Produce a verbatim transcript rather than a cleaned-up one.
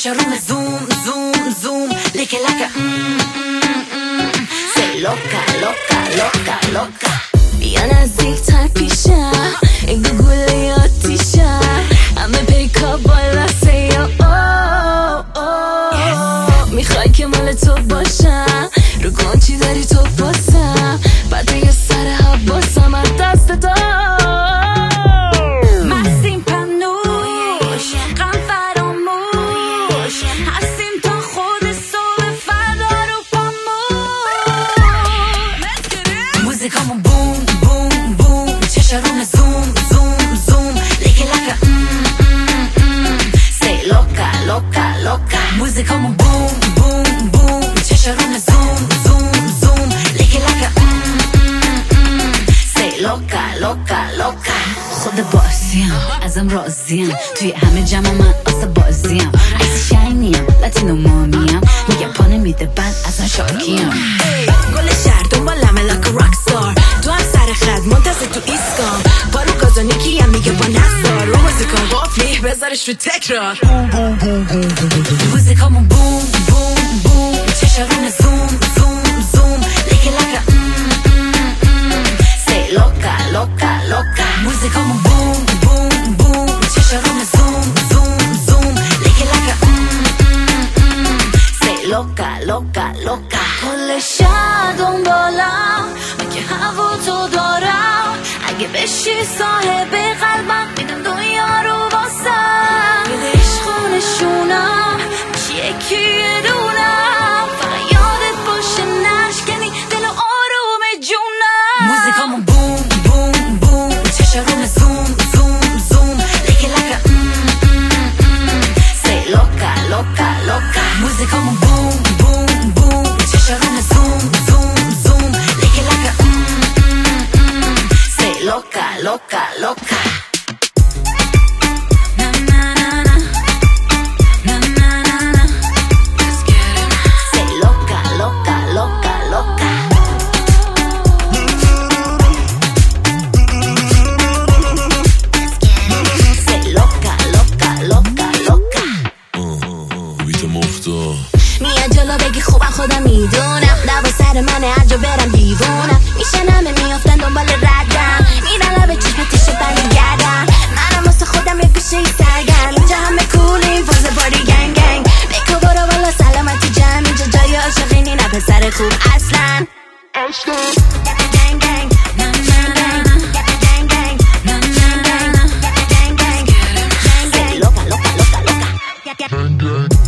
چشارون زوم زوم زوم لیکه لکه سی لوکا لوکا لوکا لوکا بیا نزدیک تر پیشم این گوگل آتیشم همه پیکا بالا سی میخوای که مال تو باشم رو کن چی داری تو پاسم بعد یه سر حباسم از دست تو مستیم پمنوش غم فراموش هستیم تا خود صبح فردا رو پاموش موزیکامون بوم بوم بوم چشارون زوم زوم زوم لیکه لکه سی لوکا لوکا لوکا موزیکامون بوم بوم بوم چشارون زوم زوم زوم لیکه لکه سی لوکا لوکا لوکا خود بازیم ازم راضیم توی همه جمع من آسه بازیم ایسی شاینیم لاتینو مامیم میگم پا نمیده بعد ازم شاکیم گل شهر دنبالمه لاک راکستار تو هم سر خد منتظر تو ایسکام پارو کازانیکی هم میگه با نزار رو موزیکام قافلی بذارش رو تکرار موزیکامون بوم بوم بوم چشارون زوم زوم زوم لیکه لکه سی لوکا لوکا لوکا موزیکامون بوم بوم بوم چشارون زوم زوم زوم لیکه لکه سی لوکا لوکا لوکا کل شهر دنبالم اگه هوا تو دارم اگه بشی صاحب قلبم میدم دنیا رو واسم بده عشقانشونم میشی یکی یه دونم فقط یادت باشه نشکنی دل آروم جونم موزیکامون بوم بوم بوم چشارون زوم زوم زوم لیکه لکه سی لوکا لوکا لوکا موزیکامون بوم بوم بوم چشارون زوم زوم زوم لیکه لکه سی لوکا لوکا لوکا میاد جلو بگی خوبم خودم میدونم دوا سر منه هر جا برم دیوونم میشنمه میافتن دنبال ردم میرن لبه چشمتشو برمیگردم منم واسه خودم یه گوشه ای سرگرم اینجا همه کولی فاز پاری گنگ گنگ بکو برو والا سلامتی جمع اینجا جای عاشقینی نه پسر خوب اصلا گنگ گنگ Loca, loca, loca, loca.